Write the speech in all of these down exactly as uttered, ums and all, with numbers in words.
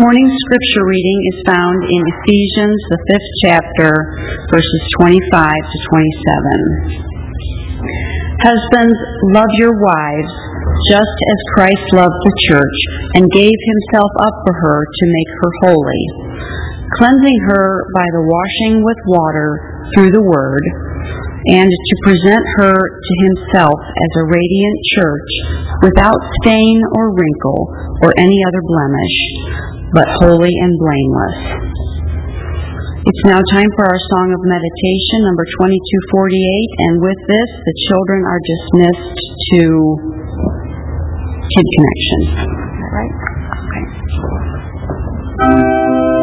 Morning scripture reading is found in Ephesians, the fifth chapter, verses twenty-five to twenty-seven. Husbands, love your wives, just as Christ loved the church and gave himself up for her to make her holy, cleansing her by the washing with water through the word, and to present her to himself as a radiant church, without stain or wrinkle or any other blemish, but holy and blameless. It's now time for our Song of Meditation, number twenty-two forty-eight, and with this, the children are dismissed to Kid Connection. Is that right? Okay.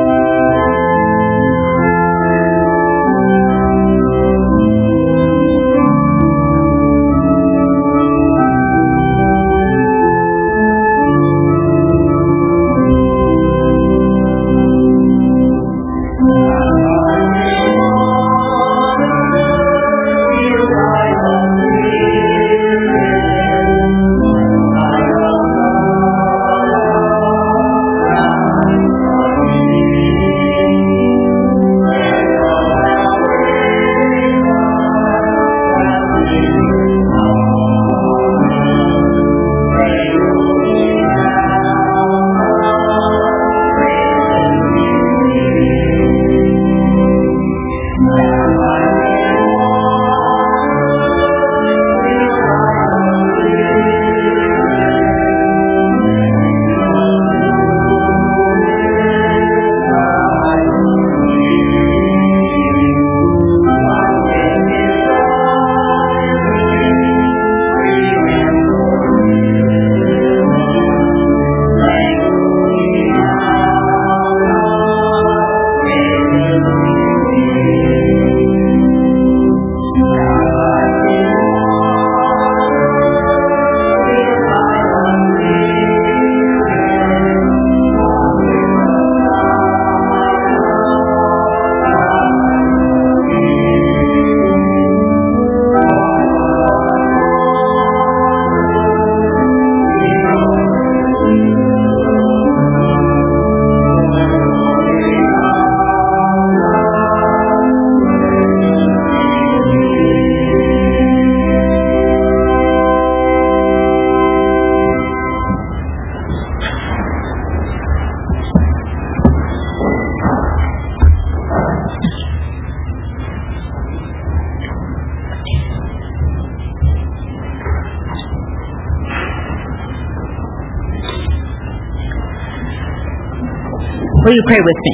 Will you pray with me?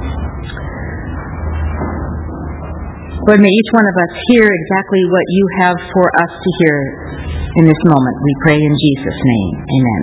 Lord, may each one of us hear exactly what you have for us to hear in this moment. We pray in Jesus' name. Amen.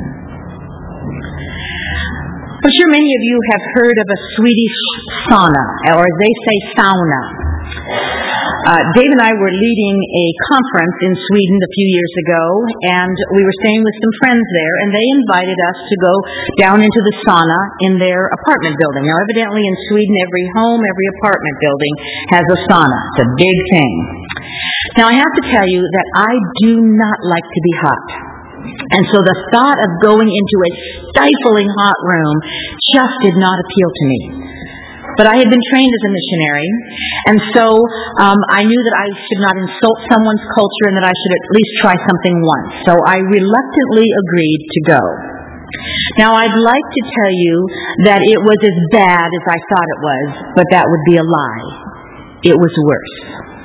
I'm sure many of you have heard of a Swedish sauna, or as they say, sauna. Uh, Dave and I were leading a conference in Sweden a few years ago, and we were staying with some friends there, and they invited us to go down into the sauna in their apartment building. Now, evidently in Sweden, every home, every apartment building has a sauna. It's a big thing. Now, I have to tell you that I do not like to be hot. And so the thought of going into a stifling hot room just did not appeal to me. But I had been trained as a missionary, and so um, I knew that I should not insult someone's culture and that I should at least try something once. So I reluctantly agreed to go. Now, I'd like to tell you that it was as bad as I thought it was, but that would be a lie. It was worse.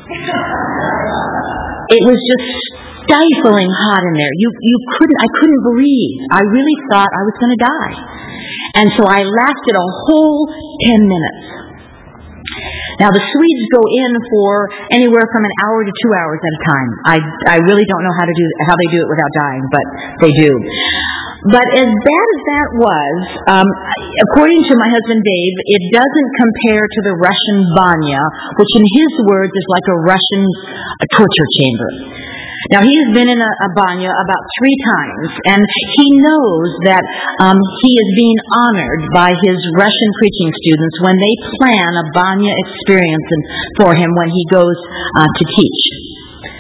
It was just stifling hot in there. You you couldn't. I couldn't breathe. I really thought I was going to die. And so I lasted a whole ten minutes. Now, the Swedes go in for anywhere from an hour to two hours at a time. I, I really don't know how to do how they do it without dying, but they do. But as bad as that was, um, according to my husband Dave, it doesn't compare to the Russian banya, which in his words is like a Russian a torture chamber. Now, he has been in a, a banya about three times, and he knows that um, he is being honored by his Russian preaching students when they plan a banya experience for him when he goes uh, to teach.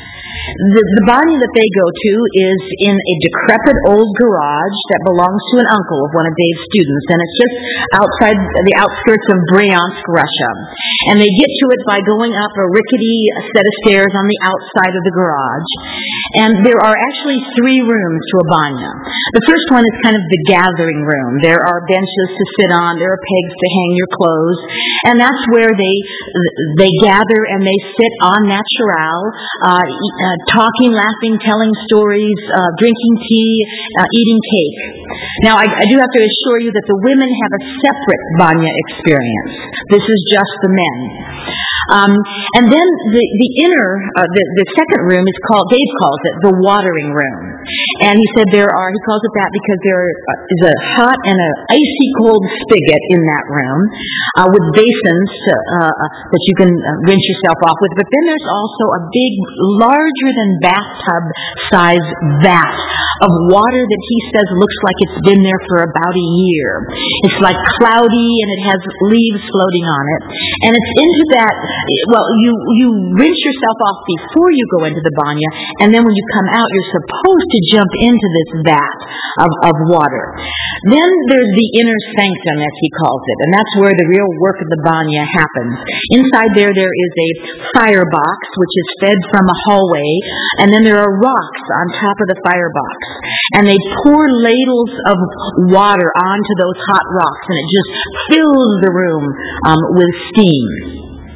The, the banya that they go to is in a decrepit old garage that belongs to an uncle of one of Dave's students, and it's just outside the outskirts of Bryansk, Russia. And they get to it by going up a rickety set of stairs on the outside of the garage. And there are actually three rooms to a banya. The first one is kind of the gathering room. There are benches to sit on, there are pegs to hang your clothes, and that's where they they gather and they sit on natural, uh, uh, talking, laughing, telling stories, uh, drinking tea, uh, eating cake. Now, I, I do have to assure you that the women have a separate banya experience. This is just the men. Um, and then the, the inner, uh, the, the second room is called, Dave calls it, the watering room. And he said there are, he calls it that because there is a hot and an icy cold spigot in that room uh, with basins to, uh, that you can rinse yourself off with. But then there's also a big, larger than bathtub size vat of water that he says looks like it's been there for about a year. It's like cloudy and it has leaves floating on it. And it's into that, well, you, you rinse yourself off before you go into the banya, and then when you come out, you're supposed to jump into this vat of, of water. Then there's the inner sanctum, as he calls it, and that's where the real work of the banya happens. Inside there, there is a firebox, which is fed from a hallway, and then there are rocks on top of the firebox. And they pour ladles of water onto those hot rocks, and it just fills the room um, with steam.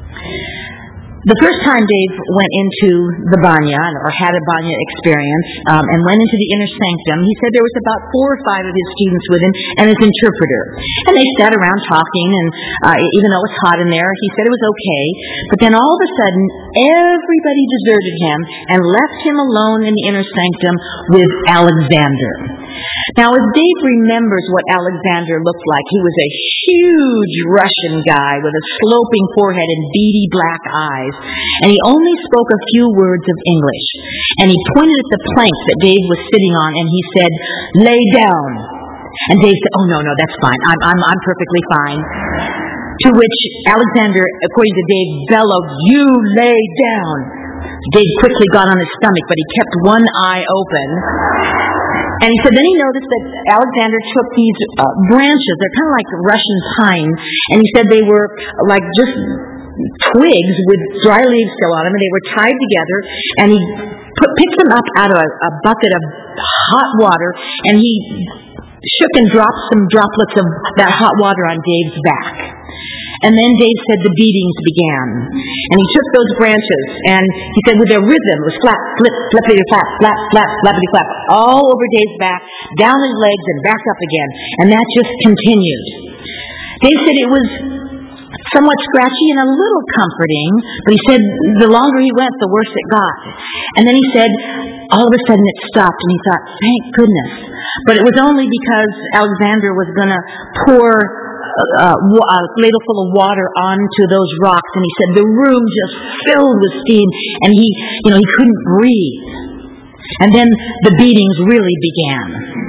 The first time Dave went into the banya, or had a banya experience, um, and went into the inner sanctum, he said there was about four or five of his students with him and his interpreter. And they sat around talking, and uh, even though it was hot in there, he said it was okay. But then all of a sudden, everybody deserted him and left him alone in the inner sanctum with Alexander. Now, as Dave remembers what Alexander looked like, he was a huge Russian guy with a sloping forehead and beady black eyes, and he only spoke a few words of English. And he pointed at the plank that Dave was sitting on, and he said, "Lay down." And Dave said, "Oh, no, no, that's fine. I'm, I'm, I'm perfectly fine." To which Alexander, according to Dave, bellowed, "You lay down." Dave quickly got on his stomach, but he kept one eye open. And he said then he noticed that Alexander took these uh, branches, they're kind of like Russian pine, and he said they were like just twigs with dry leaves still on them, and they were tied together, and he put, picked them up out of a, a bucket of hot water, and he shook and dropped some droplets of that hot water on Dave's back. And then Dave said the beatings began. And he took those branches, and he said with their rhythm, it was flap, flip, flippity flap, flap, flap, flappity flap, all over Dave's back, down his legs, and back up again. And that just continued. Dave said it was somewhat scratchy and a little comforting, but he said the longer he went, the worse it got. And then he said, all of a sudden it stopped, and he thought, thank goodness. But it was only because Alexander was going to pour Uh, a ladle full of water onto those rocks, and he said the room just filled with steam, and he, you know, he couldn't breathe. And then the beatings really began.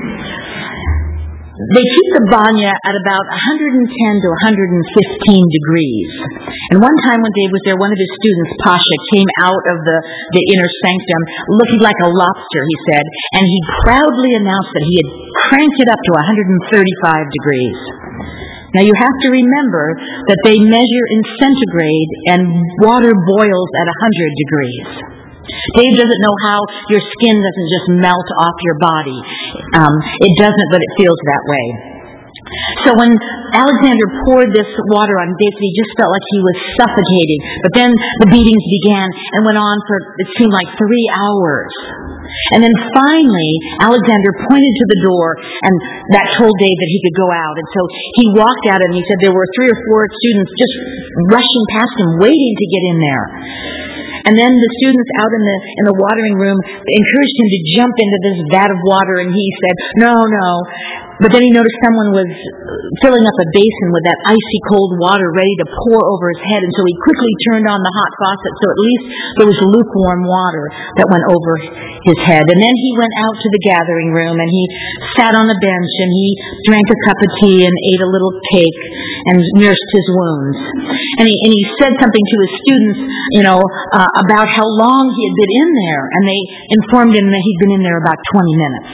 They keep the banya at about one hundred ten to one hundred fifteen degrees. And one time when Dave was there, one of his students, Pasha, came out of the, the inner sanctum looking like a lobster, he said, and he proudly announced that he had cranked it up to one hundred thirty-five degrees. Now you have to remember that they measure in centigrade and water boils at one hundred degrees. Dave doesn't know how your skin doesn't just melt off your body. Um, it doesn't, but it feels that way. So when Alexander poured this water on Dave, he just felt like he was suffocating. But then the beatings began and went on for, it seemed like, three hours. And then finally, Alexander pointed to the door, and that told Dave that he could go out. And so he walked out, and he said there were three or four students just rushing past him, waiting to get in there. And then the students out in the in the watering room encouraged him to jump into this vat of water, and he said, no, no. But then he noticed someone was filling up a basin with that icy cold water ready to pour over his head, and so he quickly turned on the hot faucet, so at least there was lukewarm water that went over his head. And then he went out to the gathering room, and he sat on the bench, and he drank a cup of tea and ate a little cake and nursed his wounds. And he, and he said something to his students, you know, uh, about how long he had been in there, and they informed him that he'd been in there about twenty minutes.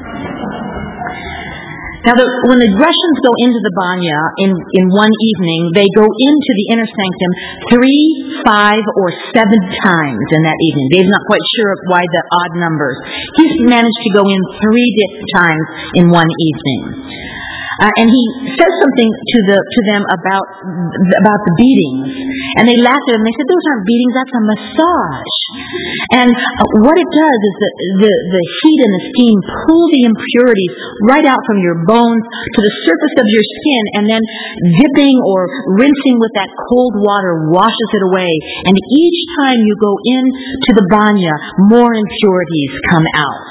Now, the, when the Russians go into the Banya in, in one evening, they go into the inner sanctum three, five, or seven times in that evening. Dave's not quite sure why the odd numbers. He's managed to go in three times in one evening. Uh, and he says something to the to them about about the beatings, and they laughed at him. They said, "Those aren't beatings; that's a massage." And uh, what it does is that the the heat and the steam pull the impurities right out from your bones to the surface of your skin, and then dipping or rinsing with that cold water washes it away. And each time you go into the banya, more impurities come out.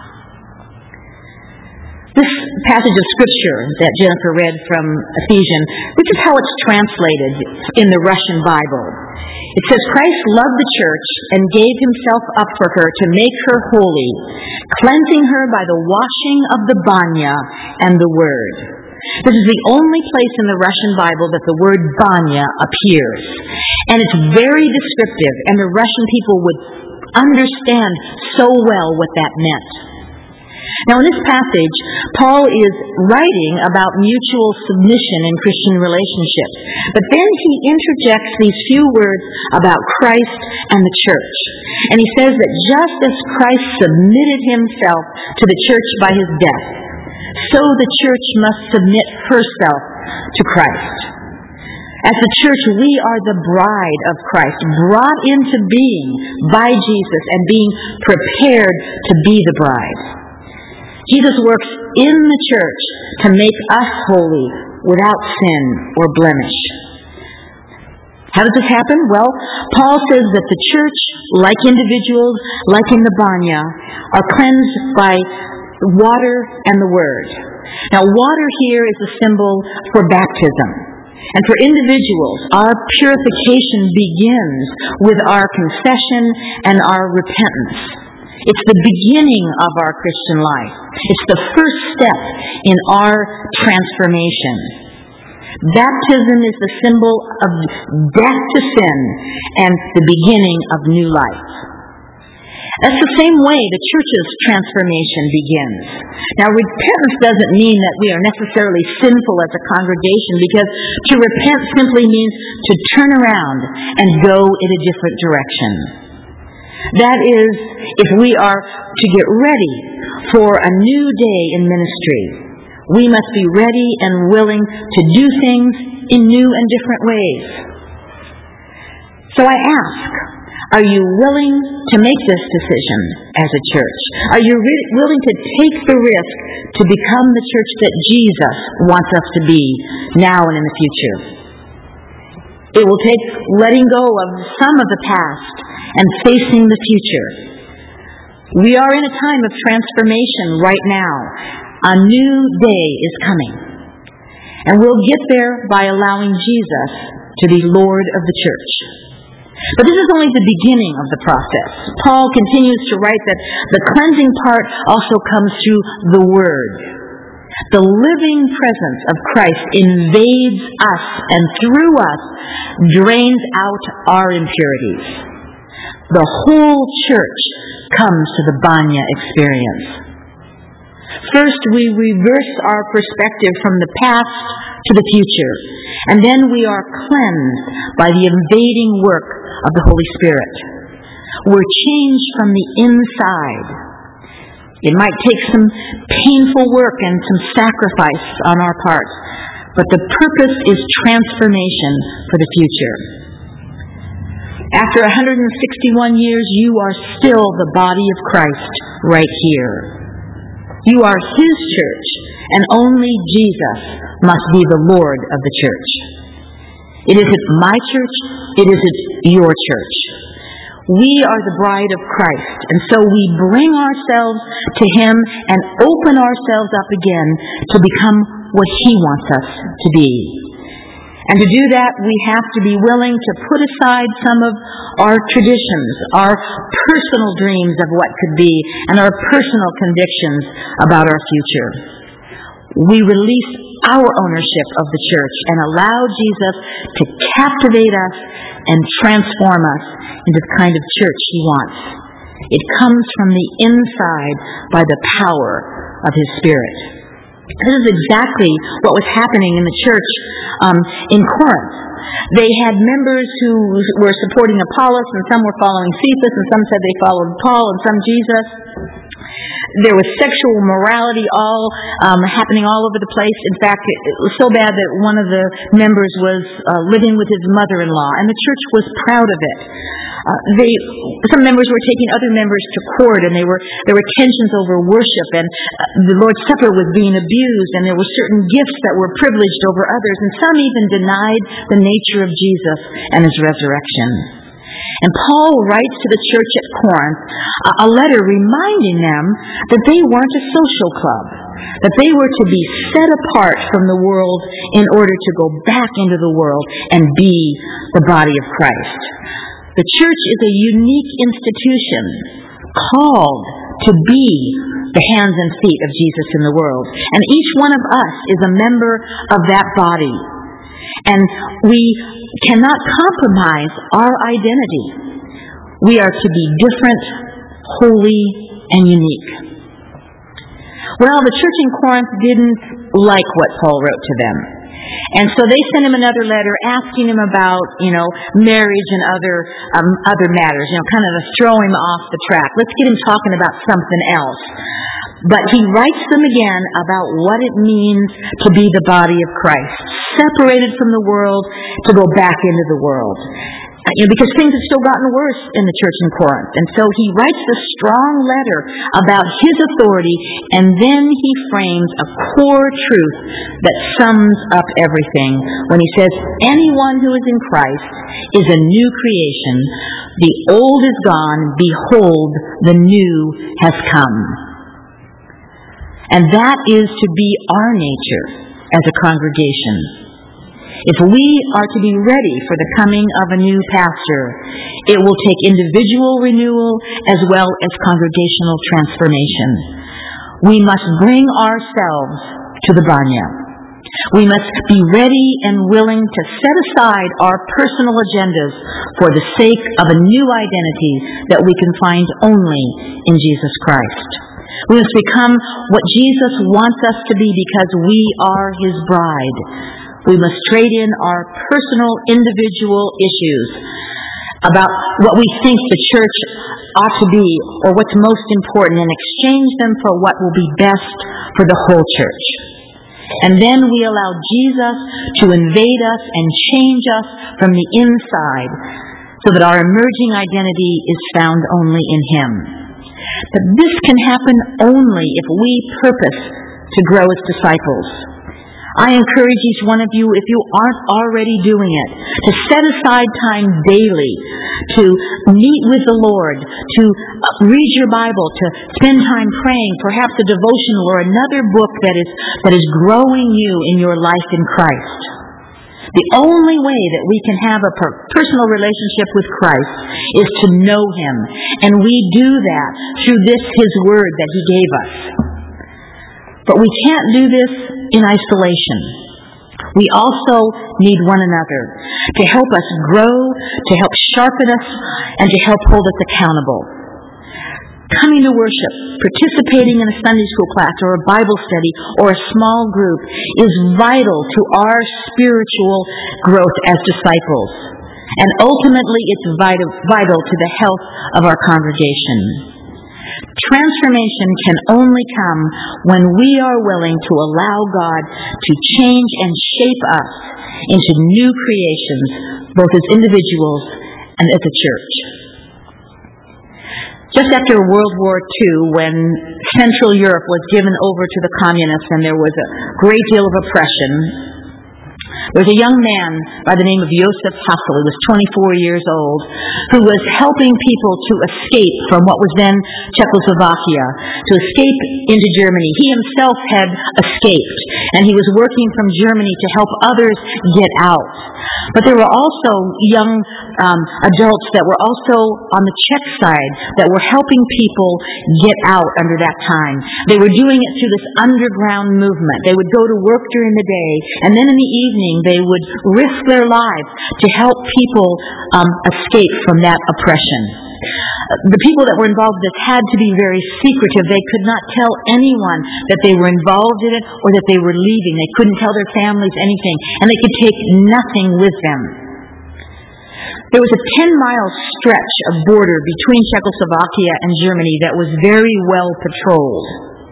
This passage of Scripture that Jennifer read from Ephesians, this is how it's translated in the Russian Bible. It says, Christ loved the church and gave himself up for her to make her holy, cleansing her by the washing of the banya and the word. This is the only place in the Russian Bible that the word banya appears. And it's very descriptive, and the Russian people would understand so well what that meant. Now, in this passage, Paul is writing about mutual submission in Christian relationships. But then he interjects these few words about Christ and the church. And he says that just as Christ submitted himself to the church by his death, so the church must submit herself to Christ. As the church, we are the bride of Christ, brought into being by Jesus and being prepared to be the bride. Jesus works in the church to make us holy without sin or blemish. How does this happen? Well, Paul says that the church, like individuals, like in the banya, are cleansed by water and the word. Now, water here is a symbol for baptism. And for individuals, our purification begins with our confession and our repentance. It's the beginning of our Christian life. It's the first step in our transformation. Baptism is the symbol of death to sin and the beginning of new life. That's the same way the church's transformation begins. Now, repentance doesn't mean that we are necessarily sinful as a congregation, because to repent simply means to turn around and go in a different direction. That is, if we are to get ready for a new day in ministry, we must be ready and willing to do things in new and different ways. So I ask, are you willing to make this decision as a church? Are you re- willing to take the risk to become the church that Jesus wants us to be now and in the future? It will take letting go of some of the past and facing the future. We are in a time of transformation right now. A new day is coming. And we'll get there by allowing Jesus to be Lord of the church. But this is only the beginning of the process. Paul continues to write that the cleansing part also comes through the Word. The living presence of Christ invades us and through us drains out our impurities. The whole church comes to the banya experience. First, we reverse our perspective from the past to the future, and then we are cleansed by the invading work of the Holy Spirit. We're changed from the inside. It might take some painful work and some sacrifice on our part, but the purpose is transformation for the future. After one hundred sixty-one years, you are still the body of Christ right here. You are His church, and only Jesus must be the Lord of the church. It isn't my church, it isn't your church. We are the bride of Christ, and so we bring ourselves to Him and open ourselves up again to become what He wants us to be. And to do that, we have to be willing to put aside some of our traditions, our personal dreams of what could be, and our personal convictions about our future. We release our ownership of the church and allow Jesus to captivate us and transform us into the kind of church He wants. It comes from the inside by the power of His Spirit. This is exactly what was happening in the church um, in Corinth. They had members who were supporting Apollos, and some were following Cephas, and some said they followed Paul, and some Jesus. There was sexual morality all um, happening all over the place. In fact, it, it was so bad that one of the members was uh, living with his mother-in-law, and the church was proud of it. Uh, they, some members were taking other members to court, and they were there were tensions over worship, and uh, the Lord's Supper was being abused, and there were certain gifts that were privileged over others, and some even denied the nature of Jesus and His resurrection. And Paul writes to the church at Corinth a letter reminding them that they weren't a social club, that they were to be set apart from the world in order to go back into the world and be the body of Christ. The church is a unique institution called to be the hands and feet of Jesus in the world. And each one of us is a member of that body. And we cannot compromise our identity. We are to be different, holy, and unique. Well, the church in Corinth didn't like what Paul wrote to them. And so they sent him another letter asking him about, you know, marriage and other um, other matters, you know, kind of to throw him off the track. Let's get him talking about something else. But he writes them again about what it means to be the body of Christ, separated from the world to go back into the world. You know, because things have still gotten worse in the church in Corinth. And so he writes a strong letter about his authority, and then he frames a core truth that sums up everything when he says, anyone who is in Christ is a new creation. The old is gone. Behold, the new has come. And that is to be our nature as a congregation. If we are to be ready for the coming of a new pastor, it will take individual renewal as well as congregational transformation. We must bring ourselves to the banya. We must be ready and willing to set aside our personal agendas for the sake of a new identity that we can find only in Jesus Christ. We must become what Jesus wants us to be because we are His bride. We must trade in our personal, individual issues about what we think the church ought to be or what's most important and exchange them for what will be best for the whole church. And then we allow Jesus to invade us and change us from the inside so that our emerging identity is found only in Him. But this can happen only if we purpose to grow as disciples. I encourage each one of you, if you aren't already doing it, to set aside time daily to meet with the Lord, to read your Bible, to spend time praying, perhaps a devotional or another book that is that is growing you in your life in Christ. The only way that we can have a personal relationship with Christ is to know Him, and we do that through this His Word that He gave us. But we can't do this in isolation. We also need one another to help us grow, to help sharpen us, and to help hold us accountable. Coming to worship, participating in a Sunday school class or a Bible study or a small group is vital to our spiritual growth as disciples. And ultimately, it's vital, vital to the health of our congregation. Transformation can only come when we are willing to allow God to change and shape us into new creations, both as individuals and as a church. Just after World War Two, when Central Europe was given over to the communists and there was a great deal of oppression, there was a young man by the name of Josef Hassel, who was twenty-four years old, who was helping people to escape from what was then Czechoslovakia, to escape into Germany. He himself had escaped, and he was working from Germany to help others get out. But there were also young um, adults that were also on the Czech side that were helping people get out under that time. They were doing it through this underground movement. They would go to work during the day, and then in the evening they would risk their lives to help people um, escape from that oppression. The people that were involved in this had to be very secretive. They could not tell anyone that they were involved in it or that they were leaving. They couldn't tell their families anything, and they could take nothing with them. There was a ten-mile stretch of border between Czechoslovakia and Germany that was very well patrolled.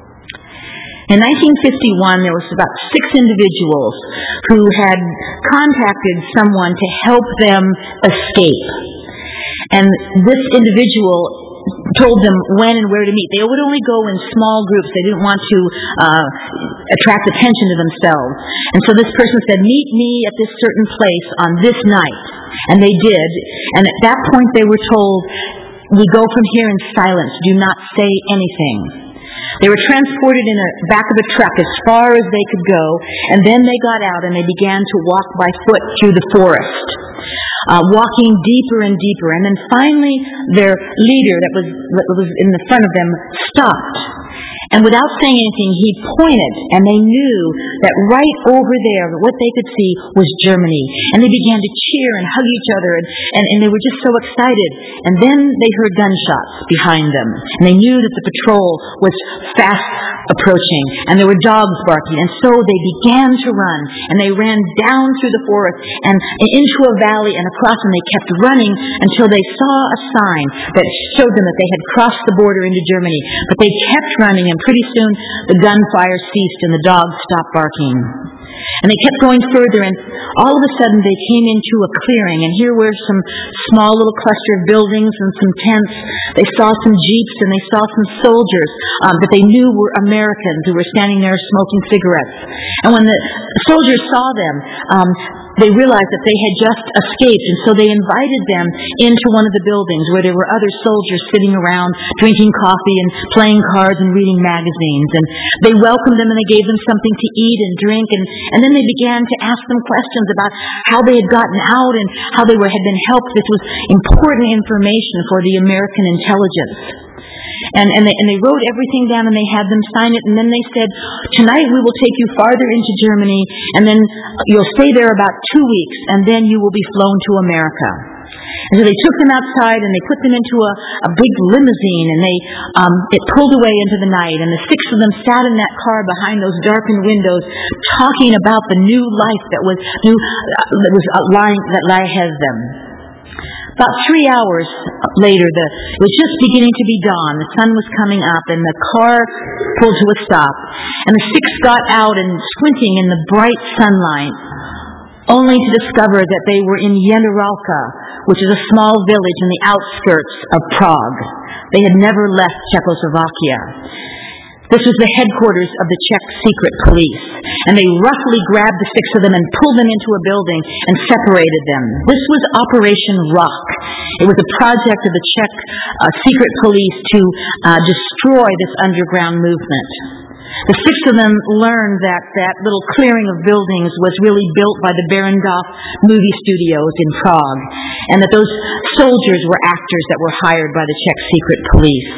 In nineteen fifty-one, there was about six individuals who had contacted someone to help them escape. And this individual told them when and where to meet. They would only go in small groups. They didn't want to uh, attract attention to themselves. And so this person said, meet me at this certain place on this night. And they did. And at that point they were told, we go from here in silence. Do not say anything. They were transported in the back of a truck as far as they could go. And then they got out and they began to walk by foot through the forest. Uh, walking deeper and deeper, and then finally their leader that was that was in the front of them stopped, and without saying anything he pointed, and they knew that right over there what they could see was Germany, and they began to cheer and hug each other, and, and, and they were just so excited. And then they heard gunshots behind them, and they knew that the patrol was fast approaching, and there were dogs barking, and so they began to run, and they ran down through the forest and into a valley and across, and they kept running until they saw a sign that showed them that they had crossed the border into Germany. But they kept running, and pretty soon the gunfire ceased and the dogs stopped barking. And they kept going further, and all of a sudden they came into a clearing, and here were some small little cluster of buildings and some tents. They saw some jeeps and they saw some soldiers um, that they knew were Americans who were standing there smoking cigarettes. And when the soldiers saw them, um, they realized that they had just escaped, and so they invited them into one of the buildings where there were other soldiers sitting around drinking coffee and playing cards and reading magazines. And they welcomed them and they gave them something to eat and drink, and, and then they began to ask them questions about how they had gotten out and how they were, had been helped. This was important information for the American intelligence. And, and, they, and they wrote everything down and they had them sign it, and then they said, tonight we will take you farther into Germany, and then you'll stay there about two weeks, and then you will be flown to America. And so they took them outside and they put them into a, a big limousine, and they um, it pulled away into the night, and the six of them sat in that car behind those darkened windows talking about the new life that was new, uh, that was uh, lying, that lay ahead of them. About three hours later, the, it was just beginning to be dawn. The sun was coming up, and the car pulled to a stop. And the six got out and squinting in the bright sunlight, only to discover that they were in Generálka, which is a small village in the outskirts of Prague. They had never left Czechoslovakia. This was the headquarters of the Czech secret police, and they roughly grabbed the six of them and pulled them into a building and separated them. This was Operation Rock. It was a project of the Czech uh, secret police to uh, destroy this underground movement. The six of them learned that that little clearing of buildings was really built by the Berendorf movie studios in Prague, and that those soldiers were actors that were hired by the Czech secret police.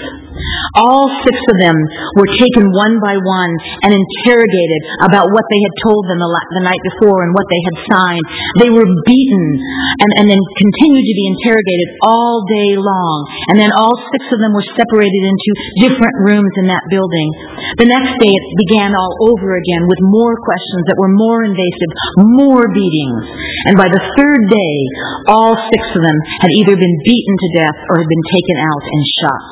All six of them were taken one by one and interrogated about what they had told them the, la- the night before and what they had signed. They were beaten and, and then continued to be interrogated all day long. And then all six of them were separated into different rooms in that building. The next day it began all over again with more questions that were more invasive, more beatings. And by the third day, all six of them had either been beaten to death or had been taken out and shot.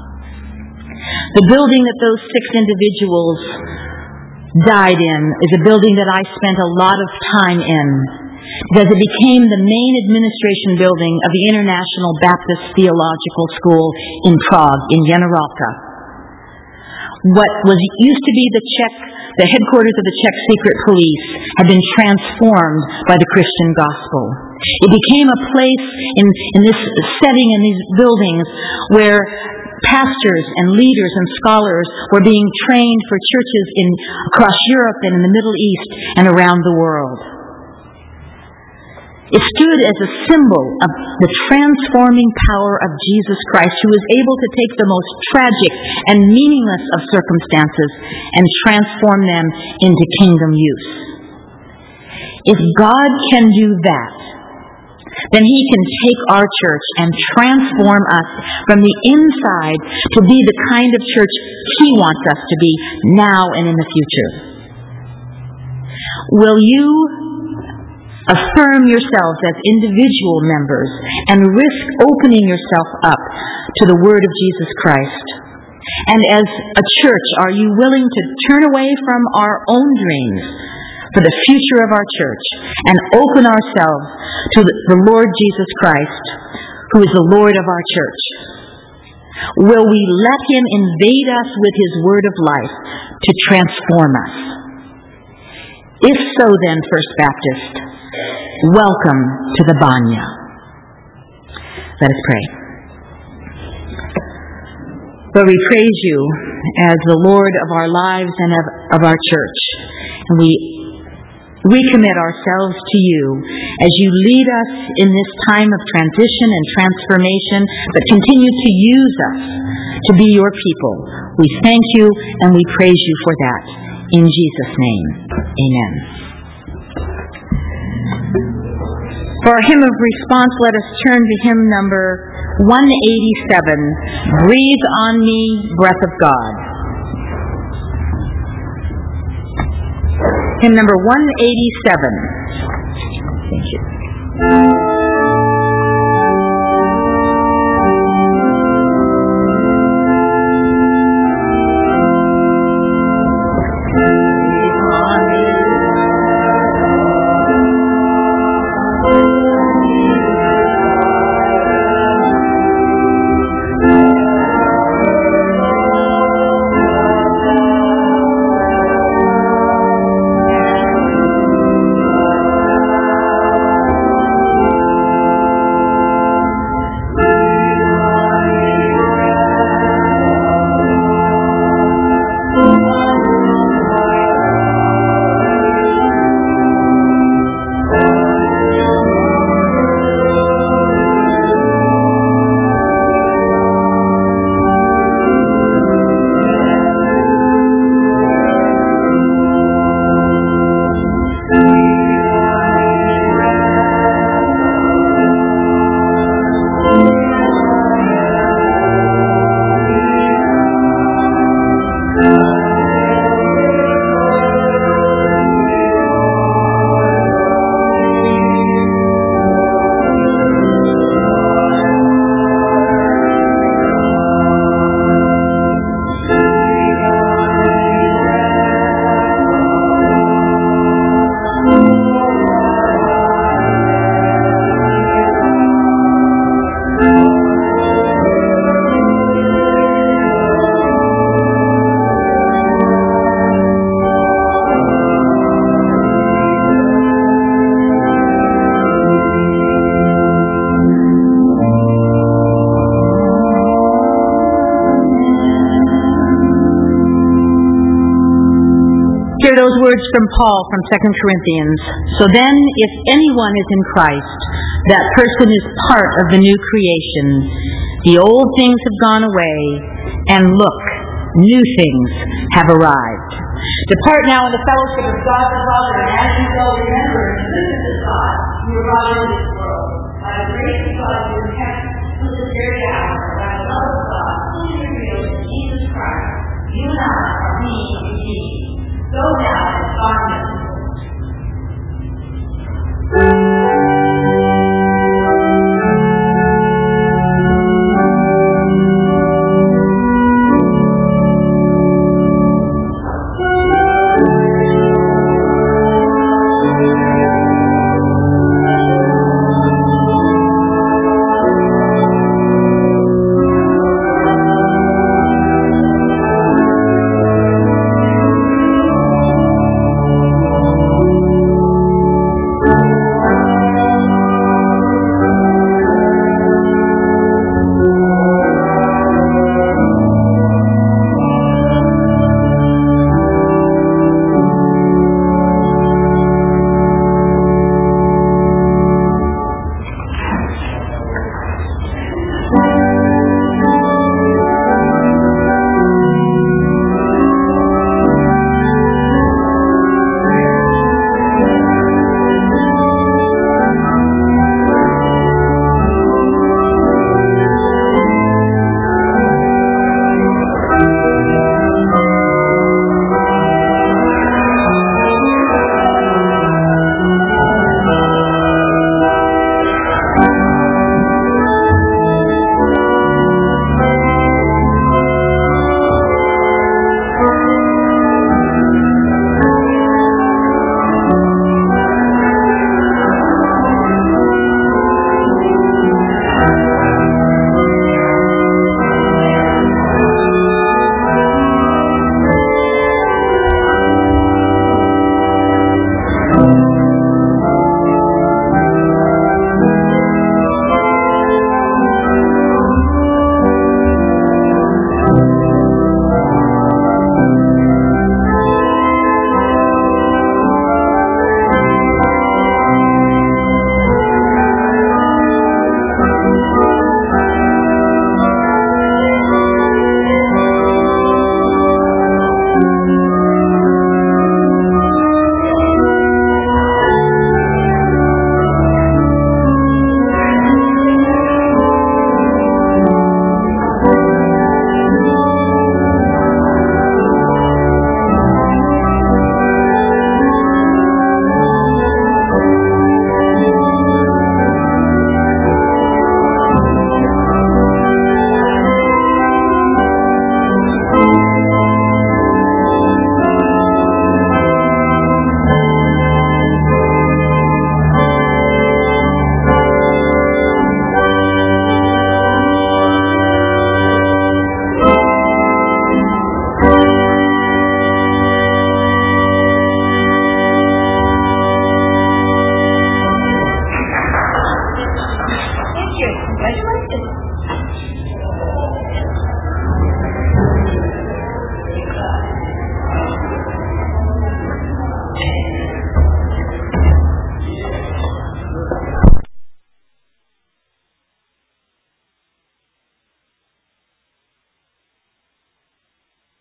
The building that those six individuals died in is a building that I spent a lot of time in, because it became the main administration building of the International Baptist Theological School in Prague, in Generálka. What was used to be the Czech, the headquarters of the Czech secret police, had been transformed by the Christian gospel. It became a place in, in this setting, in these buildings, where pastors and leaders and scholars were being trained for churches in across Europe and in the Middle East and around the world. It stood as a symbol of the transforming power of Jesus Christ, who is able to take the most tragic and meaningless of circumstances and transform them into kingdom use. If God can do that, then He can take our church and transform us from the inside to be the kind of church He wants us to be now and in the future. Will you affirm yourselves as individual members and risk opening yourself up to the Word of Jesus Christ? And as a church, are you willing to turn away from our own dreams for the future of our church and open ourselves to the Lord Jesus Christ, who is the Lord of our church? Will we let Him invade us with His word of life to transform us? If so, then, First Baptist, welcome to the Banya. Let us pray. Lord, we praise You as the Lord of our lives and of, of our church. And we recommit ourselves to You as You lead us in this time of transition and transformation, but continue to use us to be Your people. We thank You and we praise You for that. In Jesus' name, amen. For our hymn of response, let us turn to hymn number one eighty-seven, Breathe on Me, Breath of God. Hymn number one eighty-seven. Thank you. Hear those words from Paul from Second Corinthians. So then, if anyone is in Christ, that person is part of the new creation. The old things have gone away, and look, new things have arrived. Depart now in the fellowship of God the Father, and as you go, remember